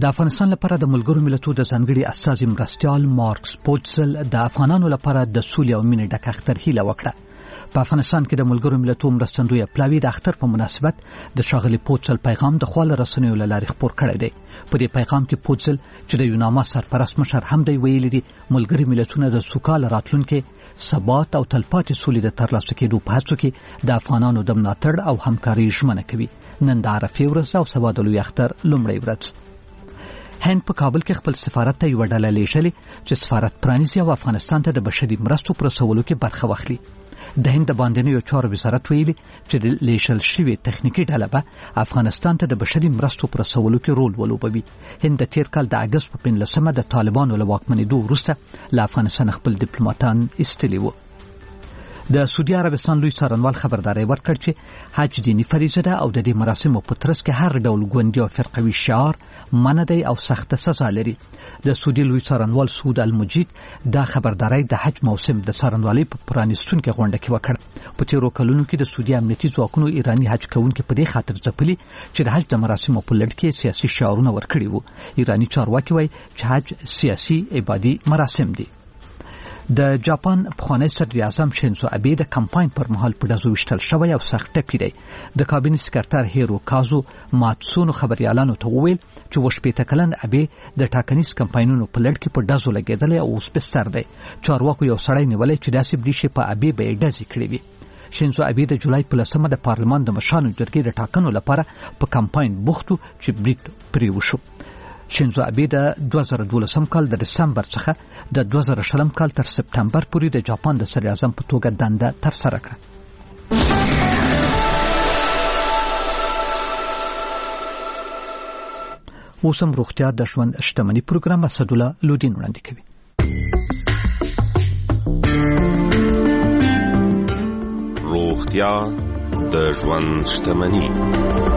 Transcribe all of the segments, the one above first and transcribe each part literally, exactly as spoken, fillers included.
د افغانستان لپاره د ملګرو ملتونو د ځانګړي استازي مرستیال مارکس پوتسل د افغانانو لپاره د سولې او مینې ډک اختر هیله وکړه. په افغانستان کې د ملګرو ملتونو مرستندوی پلاوی د اختر په مناسبت د ښاغلي پوتسل پیغام د خواله رسنیو له لارې خپور کړی دی. په دې پیغام کې پوتسل چې د یوناما سرپرست مشر هم دی ویلي دي ملګري ملتونه د سوکاله راتلونکي ثبات او تلپاتې سولې د ترلاسه کېدو په هڅو کې د افغانانو د ملاتړ او همکارۍ ژمنه کوي. نن د عرفې ورځ او سبا د لوی اختر لومړۍ ورځ. هند په کابل کې خپل سفارت ته یوه ډله لېږلې چې سفارت پرانیزي او افغانستان ته د بشري مرستو په رسولو کې برخه واخلي. د هند د باندنیو چارو وزارت ویلي چې د لېږل شوې تخنیکي ډله به افغانستان ته د بشري مرستو په رسولو کې رول ولوبوي. هند د تېر کال د اګست په پنځلسمه د طالبانو له واکمنېدو وروسته له افغانستان خپل ډیپلوماتان ایستلي وو. د سعودي عربستان لوی څارنوال خبرداری ورکړ چې حج دیني فریضه ده او د دې مراسمو په ترڅ کې هر ډول ګوندي او فرقوي شعار منع دی او سخته سزا لري. د سعودي لوی څارنوال سعود المجید دا خبرداری د حج موسم د څارنوالۍ په پرانیستونکې غونډه کې وکړ. په تیرو کلونو کې د سعودي امنیتي ځواکونو ایراني حج کوونکي په دې خاطر ځپلي چې د حج د مراسمو په لړ کې سیاسي شعارونه ورکړي وو. ایراني چارواکي وایي چې حج سیاسي عبادي مراسم دي. د جاپان پخوانی صدر اعظم شینزو ابه د کمپاین پر مهال په ډزو وشتل شوی او سخت ټپي دی. د کابینې سکرټر هیرو کازو ماتسونو خبريالانو ته وویل چې وشپېته کلن ابه د ټاکنیز کمپاینونو په لړ کې په ډزو لګېدلی او اوس بستر دی. چارواکو یو سړی نیولی چې داسې بریښې په ابه به یې ډزې کړې وي. شینزو ابه د جولای په لسمه د پارلمان د مشرانو جرګې د ټاکنو لپاره په کمپاین بوختو چې بریک پرې وشو. شینزو ابه د دوه زره دولسم کال د دسمبر څخه د دوه زره شلم کال تر سپتمبر پورې د جاپان د صدر اعظم په توګه دنده ترسره کړه. اوس هم روغتیا د ژوند شتمنۍ پروګرام اسدالله لودین وړاندې کوي. روغتیا د ژوند شتمنۍ.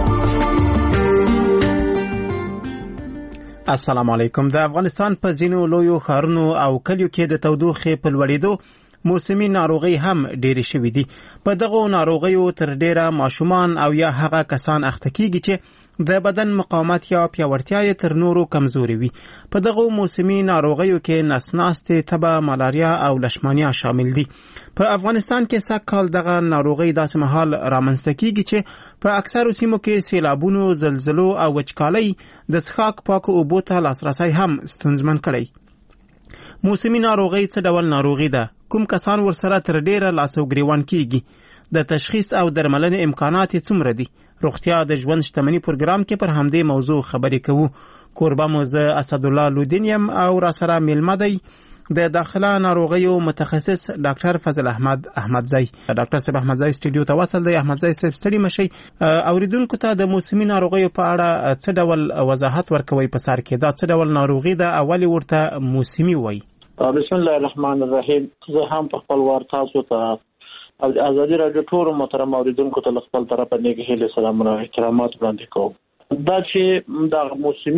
السلام علیکم. د افغانستان په ځینو لویو ښارونو او کلیو کې د تودوخې په لوړېدو موسمي ناروغۍ هم ډېرې شوې دي. په دغو ناروغیو تر ډېره ماشومان او یا هغه کسان اخته کیږي چې د بدن مقاومت یا پیاوړتیا یې تر نورو کمزوري وي. په دغو موسمي ناروغیو کې نسناستې، تبه، ملاریا او لشمانیا شامل دي. په افغانستان کې سږ کال دغه ناروغۍ داسې مهال رامنځته کیږي چې په اکثرو سیمو کې سیلابونو، زلزلو او وچکالۍ د څښاک پاکو اوبو ته لاسرسی هم ستونزمن کړی. موسمي ناروغۍ څه ډول ناروغي ده؟ کوم کسان ورسره تر ډیره لاس او ګریوان کیږي؟ د تشخیص او درملنې امکانات یې څومره دي؟ روغتیا د ژوند شتمنۍ پروګرام کې پر همدې موضوع خبرې کوو. کوربه مو زه اسدالله لودین یم او راسره میلمه دی د داخله ناروغیو متخصص ډاکټر فضل احمد احمدزی. ډاکټر صاحب احمدزی سټوډیو ته وصل دی. احمدزی صاحب ستړي مشئ. اوریدونکو ته د موسمي ناروغیو په اړه څه ډول وضاحت ورکوي په سر کې؟ دا څه ډول ناروغي ده او ولې ورته موسمي وایي؟ بسم الله الرحمن الرحیم. زه هم په خپل وار تاسو ته او ازادي راډیو ټول محترم اوریدونکو ته خپل طرفه نیک هیله سلامونه او احترامات وړاندې کوم. دا چې د موسمي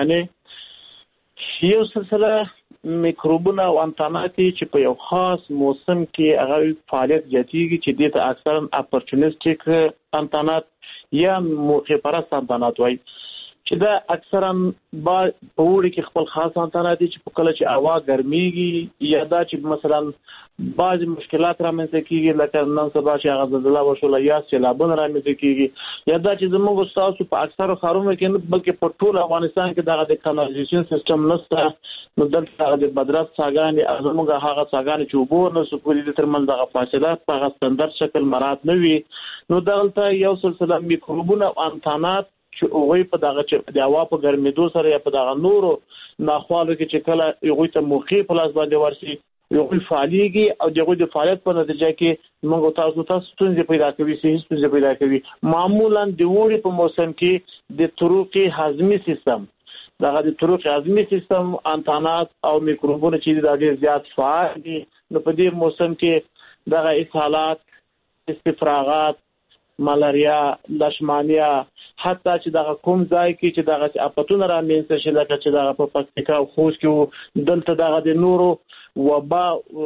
ناروغیانې یو سلسله میکروبونه او انتانات چې په یو خاص موسم کې هغه فعالیت زیاتېږي چې دې ته اکثرا اپورچونیسټیک انتانات یا موقع پرست انتانات وایي، چې دا اکثرا با په وړي کې خپل خاص انتانات چې په کله چې هوا ګرميږي یا دا چې مثلا بعض مشکلات رامنځته کیږي لکه نن سبا چې هغه زلزلہ وشوله یا سیلابونه رامنځته کیږي یا دا چې زموږ استادو په اکثرو ښارونو کې نه بلکې په ټول افغانستان کې دغه د کانالیزیشن سیستم نشته. نو دلته د بدرات څاګانې زموږ هغه څاګانې چې اوبه نشو کولی د ترمنځ دغه فاصله په هغه ستندرد شکل مراعات نه وي. نو دلته یو سلسله میکروبونه او انتانات چې هغوی په دغه چې د هوا په ګرمېدو سره یا په دغه نورو ناخوالو کې چې کله هغوی ته موقع په لاس باندې ورشي هغوی فعالیږي او د هغوی د فعالیت په نتیجه کې موږ تاسو ته ستونزې پیدا کوي، صحي ستونزې پیدا کوي. معمولا د اوړي په موسم کې د طرق هضمي سیستم دغه د طرق هضمي سیستم انتانات او میکروبونه چې دا ډېر زیات فعال دي. نو په دې موسم کې دغه اسهالات، استفراغات، ملاریا، لشمانیا، حتی چې دغه کوم ځای کې چې دغه اپتونه رامنځته شي لکه چې دغه په پکتیکا او خوست کې دلته دغه د نورو وبا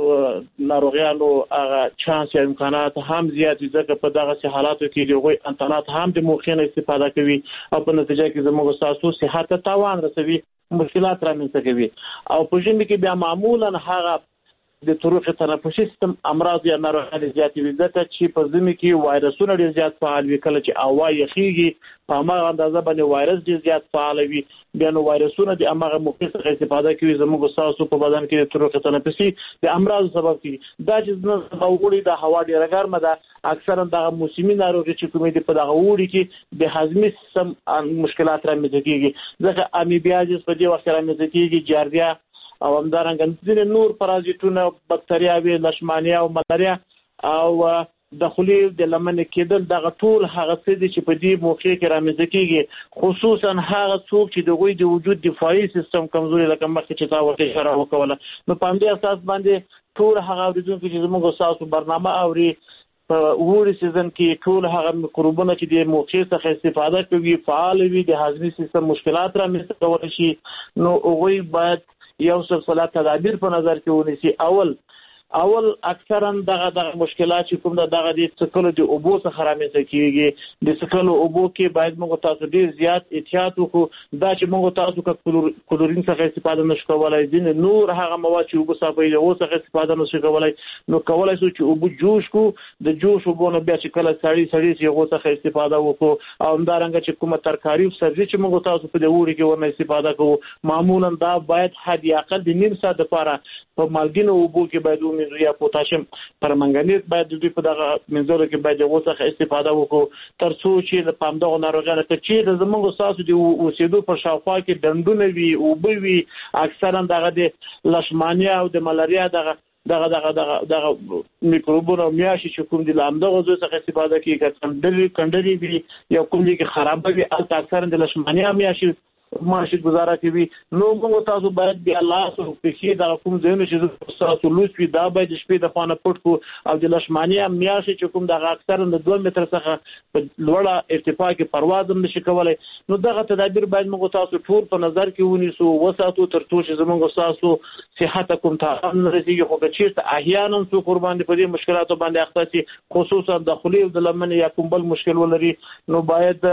ناروغانو هغه چانس یا امکانات هم زیات ځکه په دغه حالاتو کې دوی انټرنیټ هم د موخینه استفاده کوي او په نتیجه کې زموږ تاسو صحت ته تاوان رسوي، مشکلات رامنځته کوي. او په ژمي کې بیا معمولا هغه د طرق تنفسي سیستم امراض یا ناروغانې زیاتې وي ځکه چې په ژمي کې وایرسونه ډېر زیات فعال وي. کله چې هوا یخیږي په هماغه اندازه باندې وایرس ډېر زیات فعال وي، بیا نو وایرسونه د هماغه موقع څخه استفاده کوي زموږ ستاسو په بدن کې د طرق تنفسي د امراض سبب کیږي. دا چې نه وګړي د هوا ډېره ګرمه ده، اکثرا دغه موسمي ناروغي چې کومې دي په دغه وړي کې د هضمي سیستم مشکلات رامنځته کیږي ځکه امیبیازیس په دې وخت رامنځته کیږي، جاردیا او همدارنګه ځینې نور پرازیتونه، بکتریاوې، لشمانیا او ملاریا او د خولې د لمنې کېدل دغه ټول هغه څه دي چې په دې موقع کې رامنځته کیږي، خصوصا هغه څوک چې د غوي د وجود دفاعي سیستم کمزوري لکه مخکې چې تا ورته اشاره وکوله. نو په همدې اساس باندې ټول هغه اوریدونکو چې زموږ تاسو برنامه اوري په وړي سیزن کې ټول هغه میکروبونه چې د موقع څخه استفاده کوي فعال وي، د هضمي سیستم مشکلات رامنځته کول شي. نو هغوی باید یو سلسله تدابیر په نظر کې ونیسي. اول اول اکثرا دغه دغه مشکلات چې کوم دغه د سکلو د اوبو څخه رامنځته کیږي، د سکلو اوبو کې باید موږ تاسو ډیر زیات احتیاط وکړو. دا چې موږ تاسو کا کلورین څخه استفاده نشو کولای، ځین نور هغه مواد چې اوبو صافي له اوسه څخه استفاده نشو کولای، نو کولای شو چې اوبو جوش کو، د جوش اوبو نه بیا چې کله سړی سړی چې اوبو څخه استفاده وکړو. او همدارنګه چې کومه ترکاری او سبزی چې موږ تاسو په دې وړي کې ورنه استفاده کوو، معمولا دا باید حد اقل د نیم ساعت لپاره په مالګینو اوبو کې باید ومینځو یا پوتاشیم پرمنګانیز باید د دوی په دغه منځلو کې باید د څخه استفاده وکړو تر څو چې د پامدغه ناروغانو ته چې د زموږ تاسو د اوسېدو په شاوخوا کې ډنډونه وي، اوبه وي، اکثرا دغه د لشمانیا او د ملاریا دغه دغه دغه دغه دغه میکروبونه میاشي چې کوم دي لامدغه زو څخه استفاده کوي، کندري کندري وي یا کوم دي کې خراب وي، البته اکثرا د لشمانیا میاشي ماشي گزاره کوي. نو موږ تاسو باید بیا الله سره پېښې د کوم ځایونو چې تاسو لوڅوي دا باید شپې د خانه پټ کو. او د لشمانیا میاشي چې کوم دغه اکثرا د دوه متر څخه په لوړه ارتفاع کې پرواز هم نشي کولای. نو دغه تدابیر باید موږ تاسو ټول په نظر کې ونیسو، وساتو تر څو چې زموږ تاسو صحت کوم ته نه رسیږي. خو که چیرته احیانا څو قربان په دې مشکلاتو باندې اخته سي، خصوصا د خولې او د لمن یا کوم بل مشکل ولري، نو باید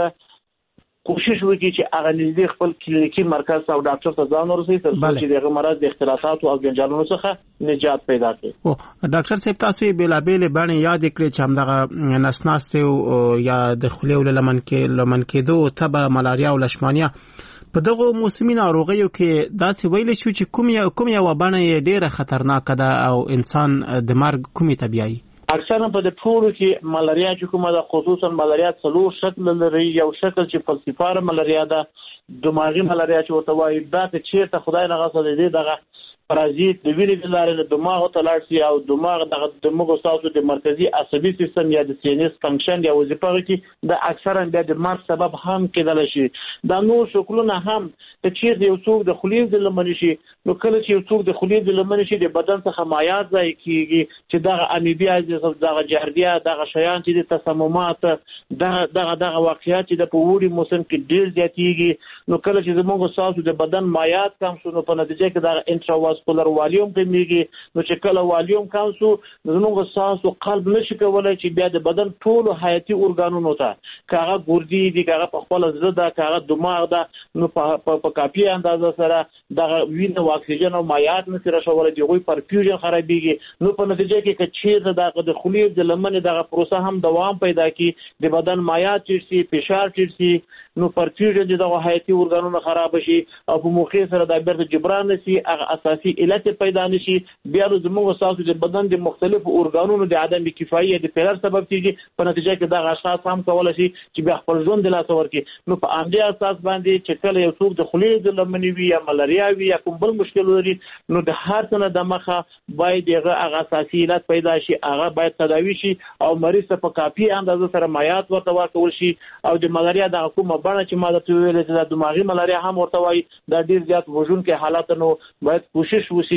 کوشش وکړي چې هغه نږدې خپل کلینیکي مرکز او ډاکټر ته ځان ورسوي تر څو چې دغه مرض د اختلافات او جنجالونو څخه نجات پیدا کړي. او ډاکټر صاحب تاسو بلابل باندې یاد کړئ چې همدغه نسناست یا د خولې او لمن کې لمن کېدو تبه ملاریا او لشمانیا په دغه موسمي ناروغیو کې داسې ویل شو چې کوم یا کوم یو باندې ډیره خطرناک ده او انسان د مرګ کومي طبيعي اکثرا په د ټولو کې ملاریا چې کومه ده، خصوصا ملاریا څلور شکل لري. یو شکل چې فلسفاره ملاریا ده، دماغي ملاریا چې ورته وایي، دا چې چیرته خدای نه غوښتل دی دغه پرازیت د وینې د لارې له دماغ ته لاړ شي او دماغ دغه دماغ تاسو د مرکزي عصبي سیستم یا د سینس فنکشن یا وظیفه کې د اکثرا بیا د مرګ سبب هم کېدل شي. دا نور شکلونه هم چې چیرته یو څوک د خولې د لمن شي، نو کله چې یو څوک د خولې د لمن شي د بدن څخه مایعات ځای کیږي چې دغه امیبیازیس، دغه جاردیا، دغه شیان چې د تسممات، دغه دغه دغه واقعیت چې د په وړي موسم کې ډیر زیاتېږي. نو کله چې زموږ تاسو د بدن مایعات کم شو، نو په نتیجه کې دغه انټراواسکولر والیوم کمیږي. نو چې کله والیوم کم شو، زموږ تاسو قلب نشي کولای چې بیا د بدن ټول حیاتي ارګانونو ته کاغه ګردي دي، کاغه په خپل زړه ده، کاغه دماغ ده، نو په کافي اندازه سره دغه وینه او اکسیجن او مایعات نشي رسولای، دی غوي پرفیوژن خرابېږي. نو په نتیجه کې کچې دغه د خولې د لمن دغه پروسه هم دوام پیدا کی، د بدن مایعات چیرسي، فشار چیرسي، نو پرفیوژن دغه حیاتي ارګانونو خراب شي او په موخه سره د بیرته جبران نشي، هغه اساسي علت پیدا نشي. بیا زموږ تاسو د بدن د مختلفو ارګانونو د عدم کفایت د فلر سبب کیږي. په نتیجه کې دغه اشخاص هم کولای شي چې بیا خپل ژوند د لاس ورکړي. نو په همدې اساس باندې چې کله یو څوک د خولې د لمنې وي یا ملاریا وي یا کوم بل مشکل لري، نو د هر څه نه د مخه باید هغه اساسي علت پیدا شي، هغه باید تداوي شي او مریض ته په کافي اندازه سره مایعات ورته ورکول شي. او د ملاریا د کومه بڼه چې ما درته ویلې چې د دماغي ملاریا هم ورته وایي، دا ډیر زیات وژونکي حالات، نو باید کوشش وشي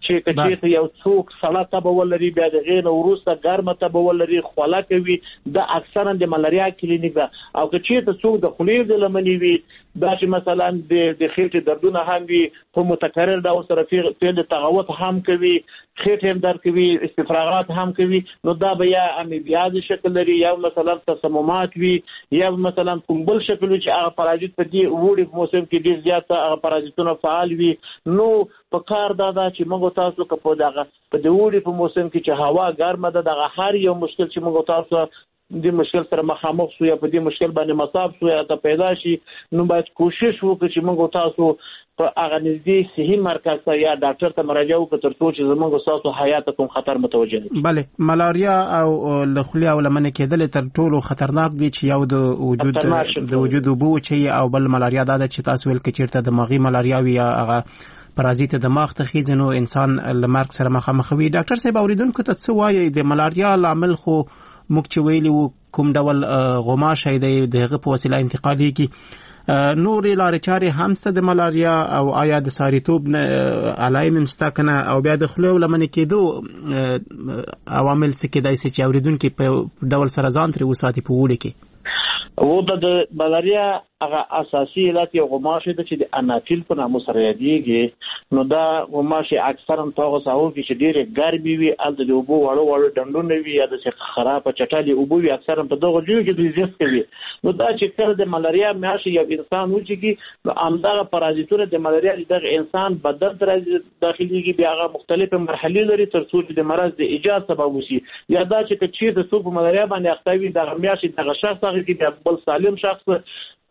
چې کچې یو څوک سړه تبه ولري بیا د غین وروسته ګرمه تبه ولري خوله کوي د اکثرا د ملاریا کلینیک ده او کچې ته څوک د خولې د لمنې وي دا چې مثلا د د خېټې دردونه هم وي په متکرر ډول سره پیل تغوط هم کوي خېټه هم درد کوي استفراغات هم کوي نو دا به یا امیبیاز شکل لري یا مثلا تسممات وي یا مثلا کوم بل شکل چې هغه پارازیت په دې وړي موسم کې ډیر زیات هغه پارازیتونه فعال وي نو په کار دا دا چې موږ تاسو په دغه په دې وړي په موسم کې چې هوا ګرمه ده دغه هر یو مشکل چې موږ تاسو د مشکل سره مخامخ شو یا په دې مشکل باندې مصاب شو یا ته پیدا شي نو باید کوشش وکړو چې موږ تاسو په هغه نږدې صحي مرکز ته یا ډاکټر ته مراجعه وکړو تر څو چې زموږ تاسو حیات کوم خطر متوجه شي. بله ملاریا او له خولې او لمنې کېدل تر ټولو خطرناک دي چې یو د وجود د وجود بو چې او بل ملاریا دا چې تاسو ول کې چیرته دماغي ملاریا وي یا هغه پرازیت دماغ ته خیزه نو انسان لمرګ سره مخامخ وي. ډاکټر صاحب اوریدونکو ته څه وایي د ملاریا لامل خو موږ چې ویلي وو کوم ډول غوماشه دی دغه په وسیله انتقالي کی نورې لارې چارې هم ست د ملاریا او آیا د ساریتوب علایم مستا کنه او بیا د خلو لمنې کېدو عوامل څه کېدای شي چې اوریدونکو په ډول سره ځان تر وساتي په وړي کې و د ملاریا هغه اساسي علت یو غوماشه ده چې د انافیل په نامه سره یادېږي نو دا غوماشه اکثرا تاغه ساو کې چې ډېر ګرمي وي ال د اوبو وړو وړو ډنډونه وي یا د خراب چټالي اوبو وي اکثرا په دغه ځای کې د زیات کوي نو دا چې کله د ملاریا میاشي یو انسان و چې نو امدغه پرازیتونه د ملاریا د انسان بدن تر داخليږي بیا هغه مختلفه مرحلې لري تر څو چې د مرض د ایجاد سبب وشي یا دا چې چې د سوپ ملاریا باندې اختوي د میاشي د شخص هغه کې بل سالم شخص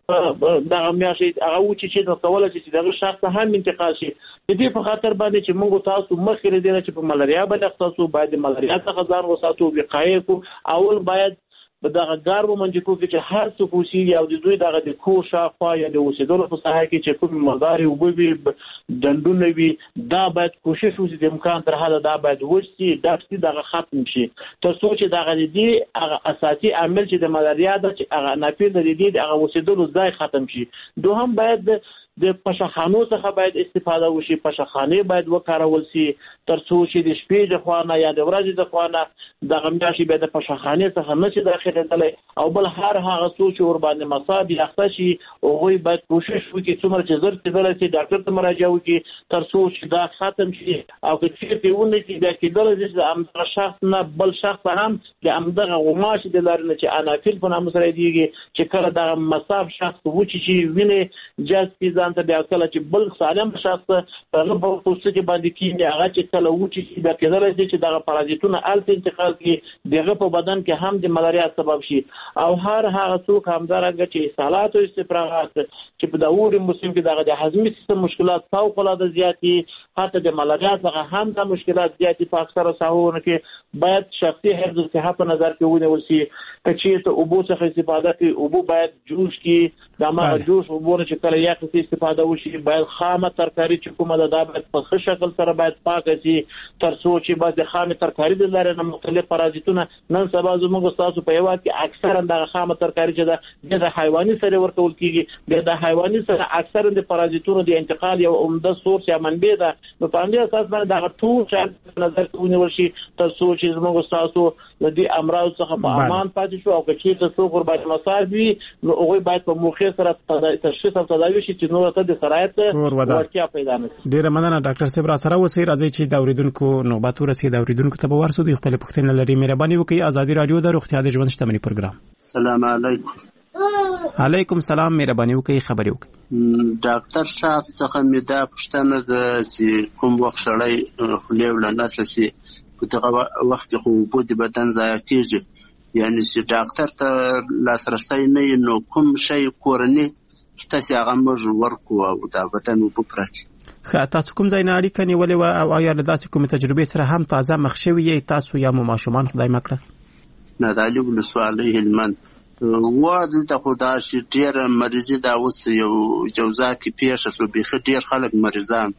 دا میاشي هغه و چې د کوله چې دغه شخص هم انتقال شي د دې په خاطر باندې چې موږ تاسو مخکې لري چې په ملاریا باندې تاسو باید ملاریا څخه ځان وساتو وقایې کو اول باید په دغه ګارو منځکو کې چې هر څه کوشي یا د دوی دغه د کور شاوخوا یا د اوسېدلو په ساحه کې چې کوم مرداري وبوي ډنډونه وي دا باید کوشش وشي د امکان تر حده دا باید وشي دا چې دغه ختم شي تر څو چې دغه دې هغه اساسي عامل چې د ملاریا د هغه ناپیل د دې هغه اوسېدلو ځای ختم شي دوهم باید د پشخانو څخه باید استفاده وشي پشخانه باید وکارول شي تر څو چې د شپې د خوانه یا د ورځې د خوانه د غمیاشي به د پشخانه څخه نشي داخله تللی او بل هر هغه څو چې ور باندې مصاب یخته شي او غوي باید کوشش وکړي څومره چې زر کېدل چې ډاکټر ته مراجعه وکړي تر څو چې دا ختم شي او چې پیونه چې دا کېدل چې امدغه شخص نه بل شخص هم د امدغه غماش د لارنه چې انافیل په نامه سره دیږي چې کله دا مصاب شخص وچی چې ویني جذب ځان ته بیا کله چې بل سالم شخص هغه په پوسټ کې باندې کیږي هغه چې کله وچی چې دا کېدل چې دا پرازیتونه الته انتقال کی دغه په بدن کې هم د ملاریا سبب شي او هر هغه څوک همدارنګه چې سالات او استفراغات چې په داوري موسم کې دغه د هضمي سیستم مشکلات فوق العاده زیاتی حتی د ملاریا څخه هم د مشکلات زیاتی په اکثره ساحو کې باید شخصي حفظ صحه په نظر کې ونیول شي چې ته اوبو څخه استفاده کوي اوبو باید جوش کې دا ما جوش اوبو چې کله یا څه استفاده وشي باید خامه ترکاری چې کومه ده باید په ښه شکل سره باید پاک شي تر څو چې باید خامه ترکاری د لارې نه مختلف پرازیتونه نن سبا زموږ تاسو په یوه کې اکثرا د خامه ترکاری چې د حیواني سره ورکول کیږي د حیواني سره اکثرا د پرازیتونو د انتقال یو عمده سورس یا منبع ده نو په همدې اساس باندې دا ټول چې نظر کې ونیول شي تر څو چې زموږ تاسو د دې امراض څخه په امان پاتې شو او چې تاسو قرباني مصاب وي نو هغه باید په موخه سره تشخیص او تداوی شي چې نور ته د سرایت ورتیا پیدا نشي. ډیره مننه ډاکټر صاحب را سره وسی راځي چې د اوریدونکو نوبت ورسید اوریدونکو ته ورسو د خپل پوښتنه لري مهرباني وکړئ ازادي رادیو د روغتیا د ژوند شتمنۍ پروګرام. السلام علیکم. علیکم السلام مهرباني وکړئ خبرې وکړئ. ډاکټر صاحب څخه مې دا پوښتنه ده چې کوم وخت سړی خولې ولنه شي په دغه وخت کې خو په دې بدن ضایع کیږي یعنی چې ډاکټر ته لاسرسي نه نو کوم شی کورنی چې تاسو هغه موږ ورکو او دا بدن په پرک خا تاسو کوم ځای نه اړیکه نیولې او یا داسې کوم تجربه سره هم تازه مخ شوی یی تاسو یا مو ماشومان خدای مکړه نه دالي ولسواله هلمند واده د خدا چې ډیر مریضي دا اوس یو جوزا کې پیښه سو به ډیر خلک مریضان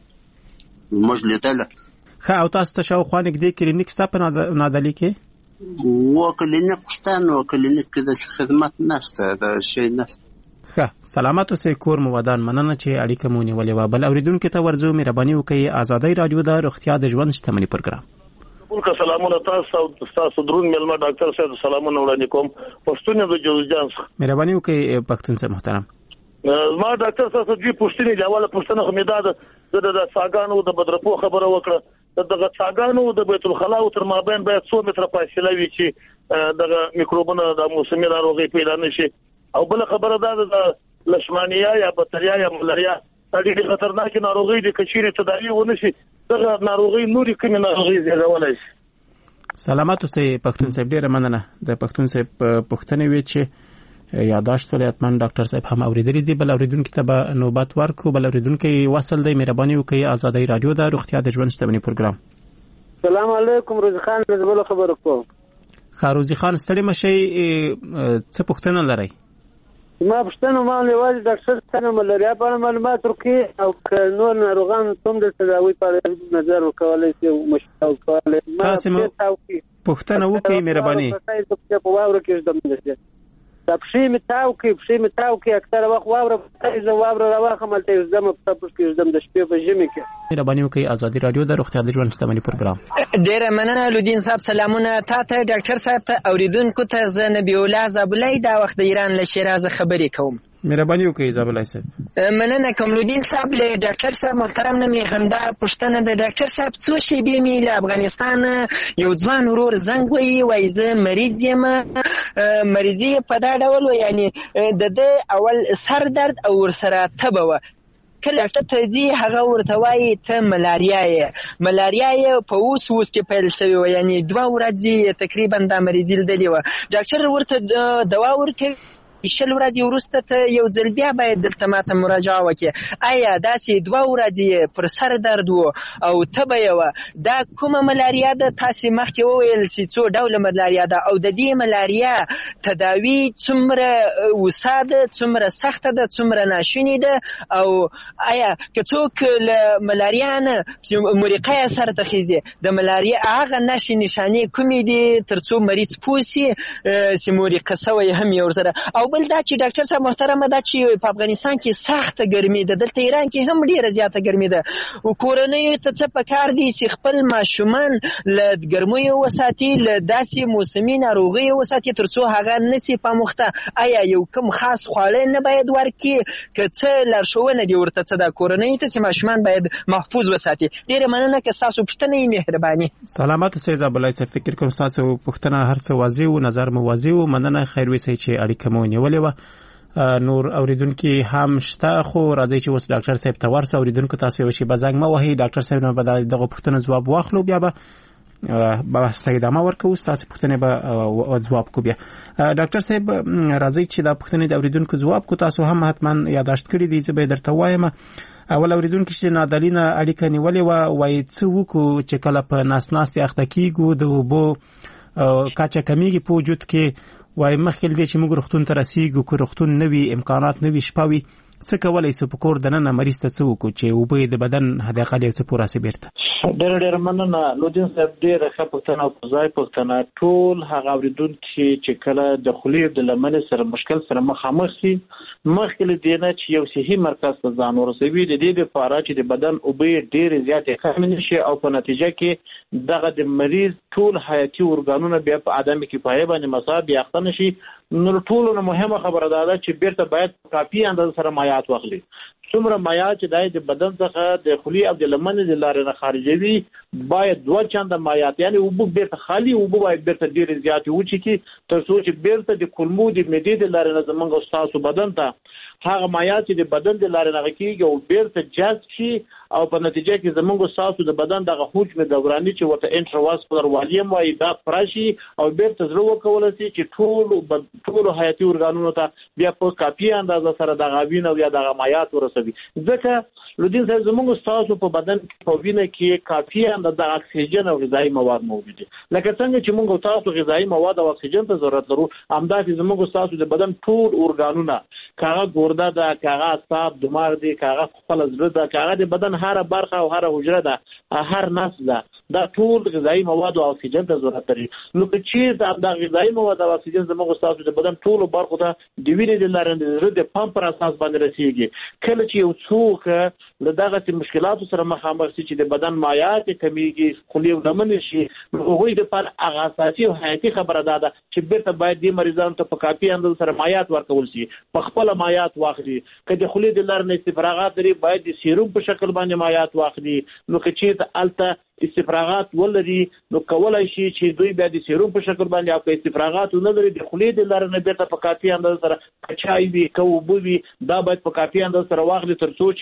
موږ لیدل خا او تاسو ته شاوخوا نږدې کلینیک ستا په نادلي کې و کلینیک شته نو کلینیک کې د خدمت نشته دا شی نشته ښه سلامات اوسئ کور مو ودان. مننه چې اړیکه مو نیولې وه. بل اورېدونکي ته ورځو مهرباني وکړئ. ازادۍ راډیو د روغتیا د ژوند شتمني پروګرام. ټول سلامونه تاسو او تاسو درون ملما ډاکټر صاحب سلامونه وړاندې کوم. پښتون د جوزجان مهرباني وکړئ پښتون صاحب محترم. ما ډاکټر صاحب دې پښتني دیواله پښتنه خو مې دا د ساګانو د بدرپو خبره وکړه. دغه ساګانو د بیت الخلا او تر مابین باید څو متره فاصله وي چې دغه میکروبونه د موسمي ناروغي پیدا نشي. او بل خبره دا د لشمانیا یا بکتریا یا ملاریا ډېرې خطرناکې ناروغي دي که چیرې تداوي ونه شي دغه ناروغي نورې کومې ناروغي زیږولی شي. سلامات اوسئ پښتون صاحب. ډېره مننه. د پښتون صاحب پوښتنې وې چې یاداشت ولې حتما ډاکټر صاحب هم اورېدلي دي. بل اورېدونکي ته به نوبت ورکړو. بل اورېدونکی وصل دی. مهرباني وکړئ. ازادۍ راډیو د روغتیا د ژوند شتمني پروګرام. سلام علیکم. روزي خان زه بله خبره کوم. ښه روزي خان ستړي مه شئ. څه پوښتنه لرئ؟ ما پښتنه ما یوازې ډاکټر صاحب ملاریا په اړه معلومات ورکړي او که نور ناروغان هم د تداوي په اړه نظر ورکولی شي مشوره ورکولی. تاسې مو پوښتنه وکړئ مهرباني. په واوره کې ږدم نه دا پښې مې تاو کړي پښې مې تاو کړي اکثره وخت واوره زه واوره راواخلم هلته یې ږدم په تپوس کې ږدم د شپې په ژمي کې. مهرباني وکړئ. ازادي راډیو د روغتیا د ژوند شتمني پروګرام. ډېره مننه لودین صاحب. سلامونه تا ته ډاکټر صاحب ته اوریدونکو ته. زه نبی الله زابلای دا وخت د ایران له شیراز خبرې کوم. مهرباني وکړئ زابلای صاحب. مننه کوم لودین صاحب. له ډاکټر صاحب محترم نه مې همدا پوښتنه د ډاکټر صاحب څو شېبې مې له افغانستان یو ځوان ورور زنګ وایي وایي زه مریض یم. مریض یې په دا ډول و یعنې د ده اول سر درد او ورسره تبه وه. کله ډاکټر ته ځي هغه ورته وایي ته ملاریا یې. ملاریا یې په اوس اوس کې پیل شوې وه یعنې دوه ورځې تقریبا دا مریضي لیدلې وه. ډاکټر ورته دوا ورکوي شل ورځې وروسته ته یو ځل بیا باید دلته ماته مراجعه وکړي. آیا داسې دوه ورځې پر سر درد و او تبه یې وه دا کومه ملاریا ده؟ تاسې مخکې وویل چې څو ډوله ملاریا ده او د دې ملاریا تداوي څومره وسا ده څومره سخته ده څومره ناشونې ده او آیا که څوک له ملاریا نه مریقه یې سر ته خیزي د ملاریا هغه نښې نښانې کومې دي تر څو مریض پوه سي چې مریقه سوی هم یې ورسره. او بل دا چې ډاکټر صاحب محترمه دا چې په افغانستان کې سخته ګرمي ده دلته ایران کې هم ډیره زیاته ګرمي ده. کورنیو ته څه پکار دي چې خپل ماشومان له ګرمیو وساتي له داسې موسمي ناروغیو وساتي تر څو هغه نسي پاموخته. آیا یو کوم خاص خواړه نه باید ورکړي که څه لارښوونه دي ورته څه ده کورنیو ته چې ماشومان باید محفوظ وساتي؟ ډیره مننه که ستاسو پوښتنه یې مهرباني. سلامات اوسئ زابلای صاحب. فکر کوم ستاسو پوښتنه هر څه واضح و نظر مو واضح و. مننه خیر وسئ چې اړیکه مو نیولې وه. نور اوریدونکي هم شته خو راځي چې اوس ډاکټر صاحب ته ورسو. اوریدونکو تاسو یو شی به زنګ مه وهئ. ډاکټر صاحب نه به دغه پوښتنه ځواب واخلو بیا به بحث ته ادامه ورکوو. ستاسو پوښتنې به ځواب کو. بیا ډاکټر صاحب راځي چې دا پوښتنې د اوریدونکو ځواب کو. تاسو هم حتما یاداشت کړي دي زه به درته وایم. اول اوریدونکي چې نادالینه اړیکه نیولې وه وایي څه وکړو چې کله په ناست ناستې اخته کیږو د اوبو کچه کمیږي په وجود کې وای مخکې دې چې موږ روغتون ته رسیږو که روغتون نه وي امکانات نه وي شپه وي څه کولی شو په کور دننه مریض ته څه وکړو چې اوبه یې د بدن حداقل یو څه پوره سي بیرته؟ ډېره ډېره مننه لودین صاحب. ډېره ښه پوښتنه او په ځای پوښتنه. ټول هغه اورېدونکي چې کله د خولې د لمنې سره مشکل سره مخامخ شي مخکې له دې نه چې یو صحي مرکز ته ځان ورسوي د دې دپاره چې د بدن اوبه یې ډېرې زیاتې کمې نه شي او په نتیجه کې دغه د مریض ټول حیاتي ارګانونه بیا په عدم کفایه باندې مصاب یاخته نه شي. نو ټولو نه مهمه خبره دا ده چې بیرته باید کافي اندازه سره مایعات واخلي. څومره مایعات چې دی د بدن څخه د خولې او د لمنې د لارې نه خارجوي باید دوه چنده مایعات یعنې اوبه بیرته خالي اوبه باید بیرته ډېرې زیاتې وچښي تر څو چې بیرته د کولمو د معدې د لارې نه زموږ او ستاسو بدن ته هغه مایعات چې د بدن د لارې نه کېږي او بیرته جذب شي او په نتیجه کې زموږ او ستاسو د بدن دغه حجم دوراني چې ورته انټرواسکولر والیم وایي دا پوره شي او بیرته زړه وکولی شي چې ټولو ټولو حیاتي ارګانونو ته بیا په کافي اندازه سره دغه وینه او یا دغه مایعات ورسوي. ځکه لودین صاحب زموږ او ستاسو په بدن کې په وینه کې کافي اندازه اکسیجن او غذایي مواد موجود دي. لکه څنګه چې موږ او تاسو غذایي مواد او اکسیجن ته ضرورت لرو همداسې زموږ او ستاسو د بدن ټول ارګانونه که هغه ګرده ده که هغه اعصاب دماغ دي که هغه خپله زړه ده که هغه د بدن هره برخه او هره حجره ده هر نس ده دا ټول غذایی مواد او اکسیجن ته ضرورت لري. نو که چیرته دا غذایی مواد او اکسیجن زموږ ستاسو د بدن ټولو برخو ته د وینې د لارې د زړه د پمپ پر اساس باندې رسیږي. کله چې یو څوک له دغه مشکلاتو سره مخامخ شي چې د بدن مایعات کمیږي، خولې ولمن شي، نو هغوی دپاره هغه اساسي او حیاتي خبره دا ده چې بیرته باید دې مریضانو ته په کافي اندازه سره مایعات ورکول شي، په خپله مایعات واخلي. که د خولې د لارې نه استفراغات لري باید د سیروم په شکل باندې مایعات واخلي. نو که چېرته هلته استفراغات ولري نو کولای شي چې دوی بیا د سیروم په شکل باندې، او که استفراغات ونه لري د خولې د لارې نه بیرته په کافي اندازه سره که چای وي که اوبه وي دا باید په کافي اندازه سره واخلي، تر څو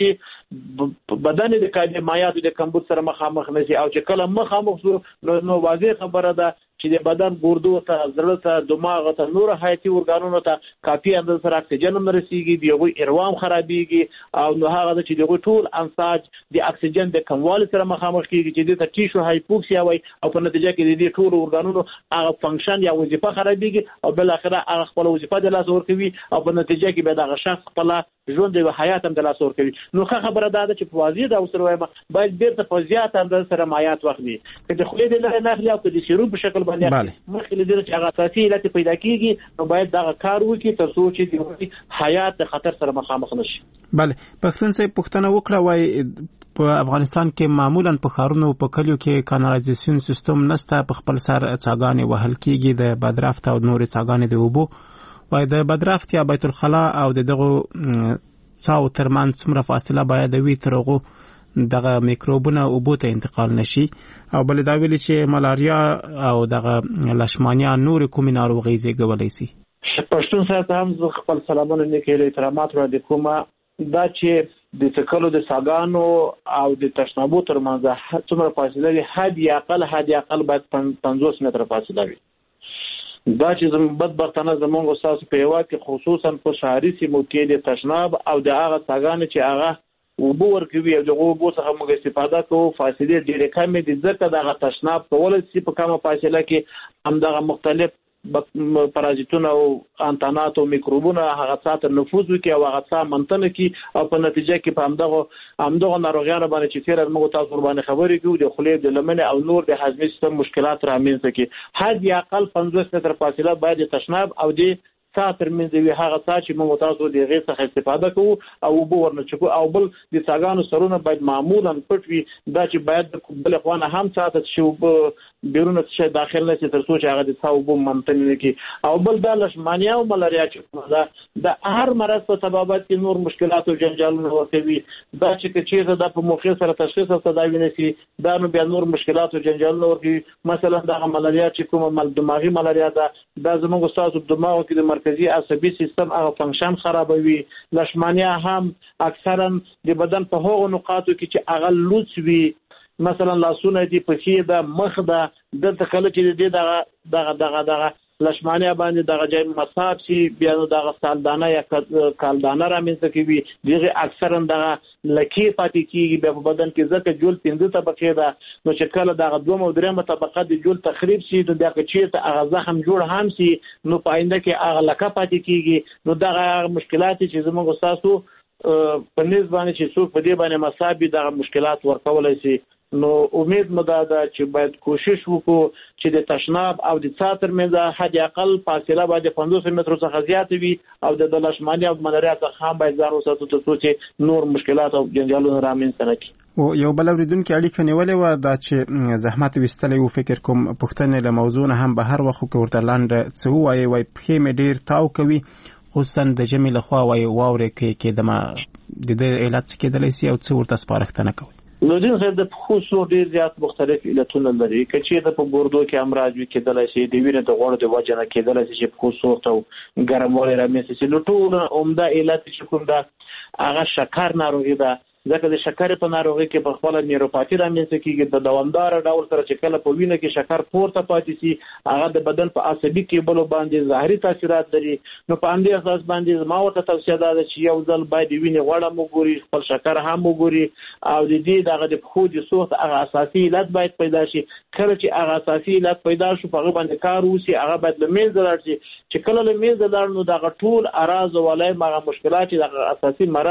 چې بدن د مایعاتو د کمبود سره مخامخ نه شي. او چې کله مخامخ شو نو واضح خبره ده چې د بدن ګردو ته، زړه ته، دماغ ته، نور حیاتي ارګانونو ته کافي اندازه سره اکسیجن هم رسیږي، د هغوی اروام خرابېږي، او نو هغه ده چې د هغوی ټول انساج د اکسیجن د کموالي سره مخامخ کېږي چې دې ته ټیشو هایپوکسیا وایي، او په نتیجه کې د دې ټولو ارګانونو هغه فنکشن یا وظیفه خرابېږي، او بالاخره هغه خپله وظیفه د لاسه ورکوي، او په نتیجه کې بیا دغه شخص خپله ژوند او حیات هم د لاسه ورکوي. نو ښه خبره دا ده چې په واضح ډول سره وایم باید بیرته په زیاته اندازه سره مایعات واخلي، که د خولې د لارې نه اخلي او که د سیروم په شکل باندې اخلي، مخکې له دې چې هغه اساسي علت پیدا کېږي نو باید دغه کار وکړي تر څو چې د حیات د خطر سره مخامخ نه شي. بله، پښتون صاحب پوښتنه وکړه، وایي په افغانستان کې معمولا په ښارونو په کلیو کې کانالایزیشن سیستم نشته، په خپل سر څاګانې وهل کېږي، د بدرفت او نورې څاګانې د اوبو. وایي د بدرفت یا بیت الخلا او د دغو څاو ترمنځ څومره فاصله باید وي تر هغو دغه میکروبونه اوبو ته انتقال نشي. او بل دا ویلي چې ملاریا او دغه لشمانیا نور کومې ناروغۍ زیږولی شي. پښتون صاحب ته هم زه خپل سلامونه نیکې احترامات وړاندې کوم. دا چې د څکلو د څاګانو او د تشنابو ترمنځ څومره فاصله وي، حد اقل حد اقل باید پنځوس متره فاصله وي. دا چې زموږ بدبختانه زموږ ستاسو په هېواد کې خصوصا په ښاري سیمو کې د تشناب او د هغه څاګانې چې هغه اوبه ورکوي او دغه اوبو څخه موږ استفاده کوو فاصلې ډېرې کمې دي، ځکه دغه تشناب کولی شي په کمه فاصله کې همدغه مختلف پرازیتونه او انتانات او میکروبونه هغه څا ته نفوذ وکړي او هغه څا منتنه کړي، او په نتیجه کې په همدغه همدغه ناروغیانو باندې چې تېره موږ تاسو ورباندې خبرې کوو د خولې د لمنې او نور د هضمي سیستم مشکلات رامنځته کړي. حد یا اقل پنځوس متره فاصله باید د تشناب او د څا ترمنځ وي، هغه څا چې موږ تاسو د هغې څخه استفاده کوو او اوبه ورنه چکو. او بل د څاګانو سرونه باید معمولا پټ وي، دا چې باید بلې خوا نه هم څا ته چې اوبه بیرونه شي داخل نه شي تر څو چې هغه د څا اوبه ممتنع نه کړي. او بل دا لشمانیا او ملاریا چې ده د هر مرض په سببات کې نور مشکلات او جنجالونه ورکوي. دا چې که چېرته دا په موقع سره تشخیص او تداوي نه شي دا نو بیا نور مشکلات او جنجالونه ورکوي. مثلا دغه ملاریا چې کومه دماغي ملاریا ده، دا زموږ ستاسو دماغو کې د مرکزي عصبي سیستم هغه فنکشن خرابوي. لشمانیا هم اکثرا د بدن په هغو نقاطو کې چې هغه لوڅ وي، مثلا لاسونه دي، پښې ده، مخ ده، دلته کله چې د دغه دغه دغه دغه لشمانیا باندې دغه ځای مصاب شي بیا نو دغه سالدانه یا کالدانه رامنځته کوي، دغه اکثرا دغه لکې پاتې کېږي بیا په بدن کې، ځکه جول پنځه طبقې ده. نو چې کله دغه دوه او درېیمه طبقه د جول تخریب شي نو دغه چېرته هغه زخم جوړ هم شي نو په آینده کې هغه لکه پاتې کېږي. نو دغه هغه مشکلات چې زموږ ستاسو په نسبت باندې چې څوک په دې باندې مصاب وي دغه مشکلات ورکولی شي. نو امید مو دا ده چې باید کوشش وکړو چې د تشناب او د څا ترمنځ حد اقل فاصله باید پنځوس مترو څخه زیاته وي، او د لشمانیا او ملاریا څخه هم باید ځان وساتو تر څو چې نور مشکلات او جنجالونه رامنځته نه کړي. او یو بل اورېدونکي اړیکه نیولې وه دا چې زحمت ویستلی و، فکر کوم پوښتنې له موضوع نه هم بهر وخت که ورته لنډه څه ووایي، وایي پښې مې ډېر تاو کوي خصوصا د ژمي لخوا، وایي واورې کې کېدمه د دې علت څه کېدلی شي او څه ورته سپارښتنه کوي. نوردین صاحب د پښو سور ډېر زیات مختلف علتونه لري، که چېرته په ګردو کې امراض وي کېدلی شي، د وینې د غوړو د وجې نه کېدلی شي چې پښو سور ته ګرموالی رامنځته شي. نو ټول عمده علت چې کوم ده هغه شکر ناروغي ده، ځکه د شکرې په ناروغۍ کې په خپله نیوروپاتي رامنځته کېږي. په دوامداره ډول سره چې کله په وینه کې شکر پورته پاتې شي هغه د بدن په عصبي کیبلو باندې ظاهري تاثیرات لري. نو په همدې اساس باندې زما ورته توصیه دا ده چې یو ځل باید د وینې غوړه هم وګوري، خپل شکر هم وګوري، او د دې دغه د پښو د سوخت هغه اساسي علت باید پیدا شي. کله چې هغه اساسي علت پیدا شو په هغه باندې کار وشي، هغه باید له منځه لاړ شي. چې کله له منځه لاړ نو دغه ټول اراز او علایم هغه مشکلات چې دغه اساسي مرض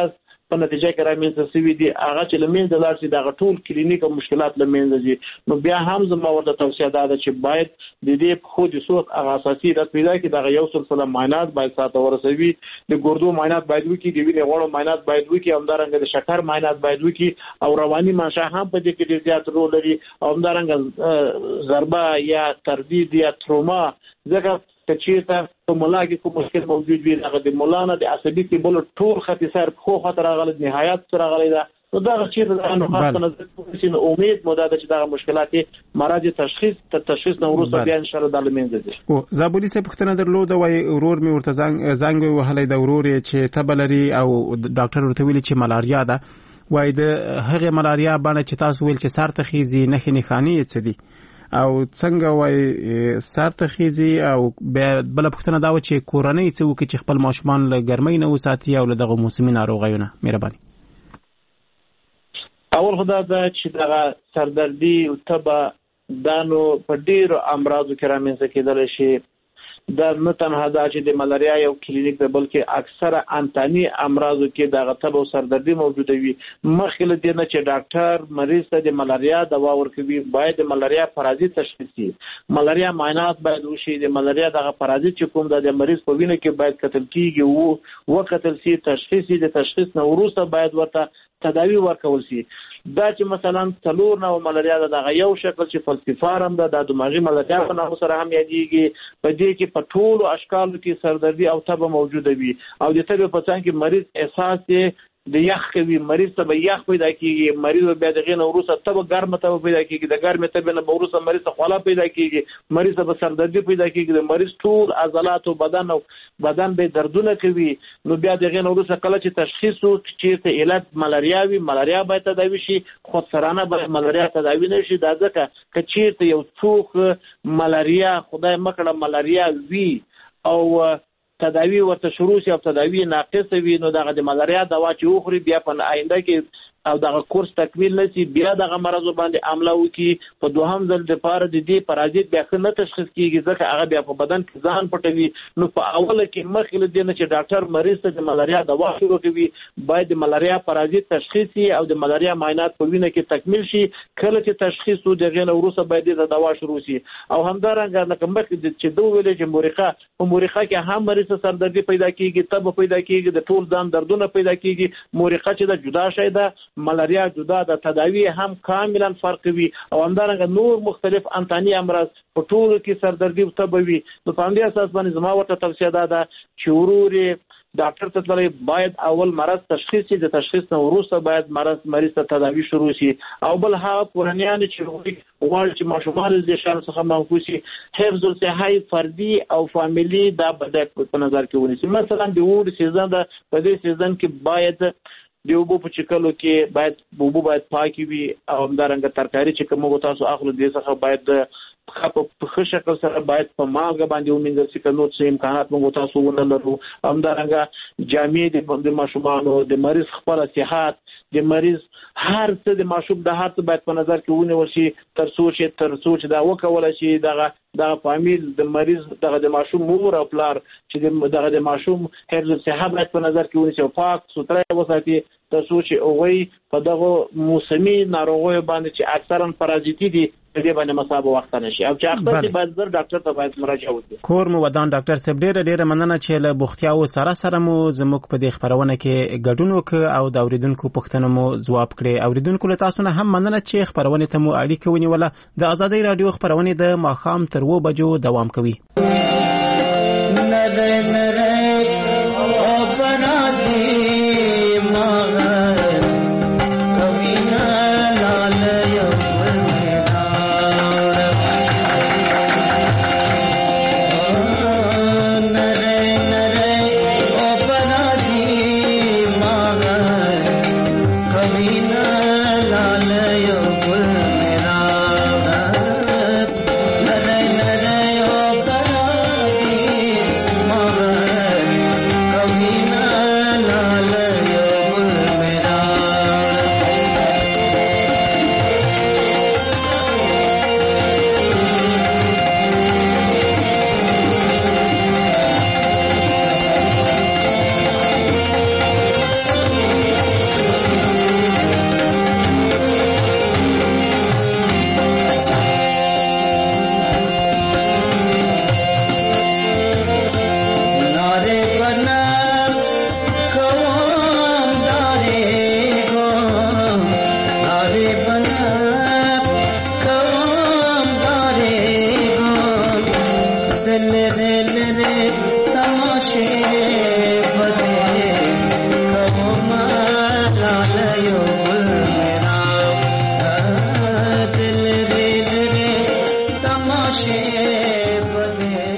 په نتیجه کې رامنځته شوي دي هغه چې لمنځه لاړ شي دغه ټول کلینیک او مشکلات لمنځه ځي نو بیا هم زما ورته توصیه ده چې باید د دې په خو د سوق هغه اساسي رات پیدا کړي دغه یو سلسله معاینات باید ساته ورسوي د ګردو معاینات باید وکړي د وینې غوړو معاینات باید وکړي همدارنګه د شکر معاینات باید وکړي او رواني منشأ هم په دې کې ډېر زیات رول لري او همدارنګه ضربه یا تردید یا تروما ځکه چې چیرته په مولا کې کوم مشکل موجود وي هغه د مولا نه د عصبي کېبل ټول خط سر خو خطر راغلی نهایت سره راغلی ده نو دا چیرته د انو خاصه نظر کوي امید مو ده چې دا مشکلات مراد تشخیص ته تشخیص نو وروسته بیا ان شاء الله د لمنځه دي او زابولي سه پختنه درلود وای ورور می ورته زنګ زنګ وهلې د ورور چې تبلري او ډاکټر ورته ویل چې ملاریا ده وای د هغه ملاریا باندې چې تاسو ویل چې سر ته خيزي نخې نخانی څه دي او څنګه وای سر ته خيزي او بل پختنه دا و چې کورنۍ څه وکړي چې خپل ماشومان له ګرمۍ نه وساتي او له دغه موسمي ناروغیونه مهرباني اول خدا دا چې دغه سردردي او تبه دانو په ډیرو امراضو کې رامنځته کېدل شي دا نه تنها دا چې د ملاریا یو کلینیک ده بلکې اکثره انتاني امراضو کې دغه تبه او سردردي موجوده وي مخکې له دې نه چې ډاکټر مریض ته د ملاریا دوا ورکوي باید د ملاریا پرازیت تشخیص شي ملاریا معاینات باید وشي د ملاریا دغه پرازیت چې کوم د مریض په وینه کې باید کتل کیږي او وکتل شي تشخیص د تشخیص نه وروسته باید ورته تداوی ورکول شي دا چې مثلا څلور نو ملاریا دغه یو شکل چې فلسفارم ده د دماغي ملاریا په نامه سره هم یادېږي په دې کې په ټولو اشکالو کې سردردي او تبه موجوده وي او د تبه په څنګ کې مریض احساس یې د یخ کوي مریض ته به یخ پیدا کیږي مریض بیا دغه نو وروسته تبه ګرمه تبه پیدا کیږي د ګرمه تبه نه وروسته مریض ته خلا پیدا کیږي مریض ته سردردي پیدا کیږي د مریض ټول عضلات او بدن او بدن به دردونه کوي نو بیا دغه نو وروسته کله چې تشخیص او چې ته علت ملاریا وي ملاریا باید تداوی شي خود سرانه به ملاریا تداوی نشي دا ځکه چې چیرته یو څوک ملاریا خدای مکړه ملاریا وی او تداوی ورته شروع شي او تداوی ناقص وي نو دغه د ملاریا دوا چې وخوري بیا په آینده کې او دغه کورس تکمیل نشي بیا دغه مرض باندې عمله وکي په دوهم ځل د پاره د دې پرازیت بیا نه تشخیص کیږي ځکه هغه بیا په بدن کې ځان پټوي نو په اوله کې مخکې له دې نه چې ډاکټر مریض ته د ملاریا دوا شروع کوي باید د ملاریا پرازیت تشخیص شي او د ملاریا معاینات په وینه کې تکمیل شي کله چې تشخیص و دغه نو وروسته باید د دوا شروع شي او همدارنګه لکه مخکې چې دوه ویلې چې مورخه په مورخه کې هم مریض سردردي پیدا کیږي تبه پیدا کیږي د ټول ځان دردونه پیدا کیږي مورخه چې د جدا شي ده ملاریا جدا د تداوی هم کاملا فرق وي او همدارنګه نور مختلف انتاني امراض په ټولو کې سردردي او تبه وي نو په دې اساس باندې زما ورته توصیه ده چې وروري ډاکټر ته تللی باید اول مرض تشخیص شي د تشخیص نه وروسته باید مرض مریض ته تداوی شروع شي او بل هغه کورنیان چې غواړي چې ماشومان د شان څخه محفوظ شي حفظ الصحه فردي او فامیلی دا باید په نظر کې ونیسي مثلا د وور سیزن د په دې سیزن کې باید د اوبو په چکلو کې باید اوبو باید پاکي وي او همدارنګه ترکاری چې کوم تاسو اخلو دې څخه باید په ښه شکل سره باید په مالګه باندې ومینځل شي که نور څه امکانات موږ تاسو ونه لرو همدارنګه جامې د ماشومانو د مریض خپله صحت د مریض هر څه د ماشوم د هر څه باید په نظر کې ونیول شي تر څو چې تر څو چې دا وکولی شي دغه دغه فامیل د مریض دغه د ماشوم مور او پلار چې دغه د ماشوم حفظ الصحه باید په نظر کې ونیسي او پاک سوتره وساتي تر څو چې هغوی په دغه موسمي ناروغیو باندې چې اکثرا پرازیتي دي په دې باندې مصاب وخت نشي او چې اخر کې باید زر ډاکټر ته باید مراجعه وکړي کور مو ودان ډاکټر صاحب ډیره ډیره مننه چې له بوختیاو سره سره مو زموږ په دې خبرونه کې ګډون وکړ او د اوریدونکو پوښتنو مو ځواب کړي اوریدونکو له تاسو نه هم مننه چې خبرونه ته مو اړیکه ونیوله د ازادۍ رادیو خبرونه د ماښام تر و بجو دوام کوي Mother लरे लरे तमाशे बदे कहो मारा लयो